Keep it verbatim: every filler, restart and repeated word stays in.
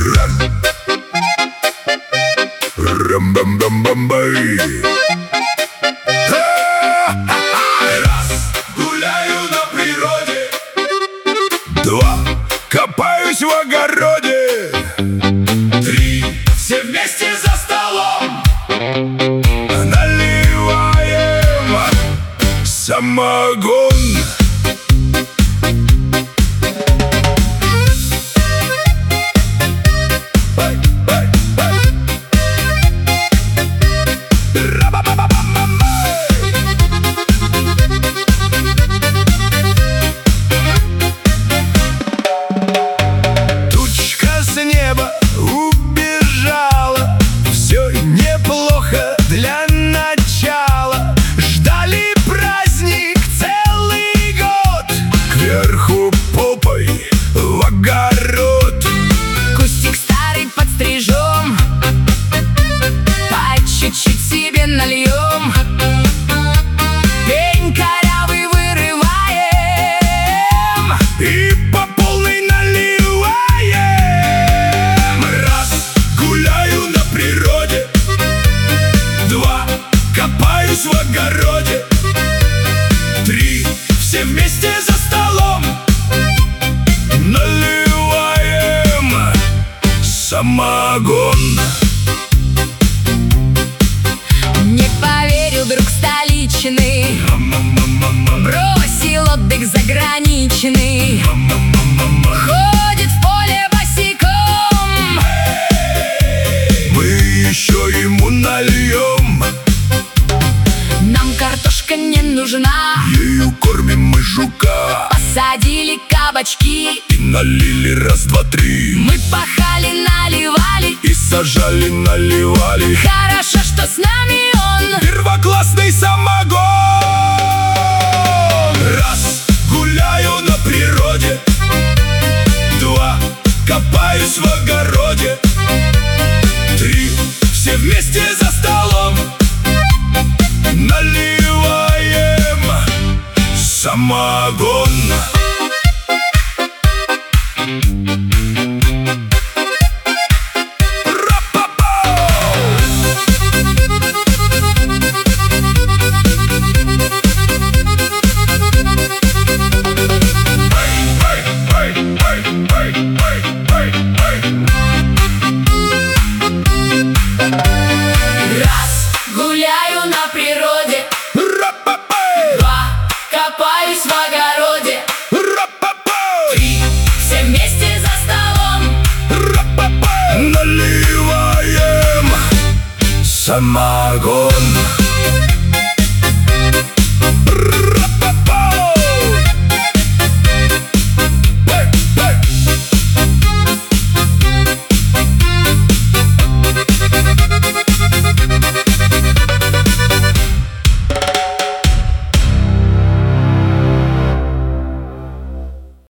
Рам-бам-бам-бам-бай. Раз, гуляю на природе. Два, копаюсь в огороде. Три, все вместе за столом наливаем самогон. Нальем, пень корявый вырываем и по полной наливаем. Раз, гуляю на природе. Два, копаюсь в огороде. Три, все вместе за столом наливаем самогон. Друг столичный бросил отдых заграничный, ходит в поле босиком. Мы еще ему нальем. Нам картошка не нужна, ею кормим мы жука. Посадили кабачки и налили раз, два, три. Мы пахали, наливали и сажали, наливали. Хорошо, что с нами он первоклассный самогон. Раз, гуляю на природе. Два, копаюсь в огороде. Три, все вместе за столом наливаем самогон. Гуляю на природе. Два, копаюсь в огороде. Три, все вместе за столом наливаем самогон.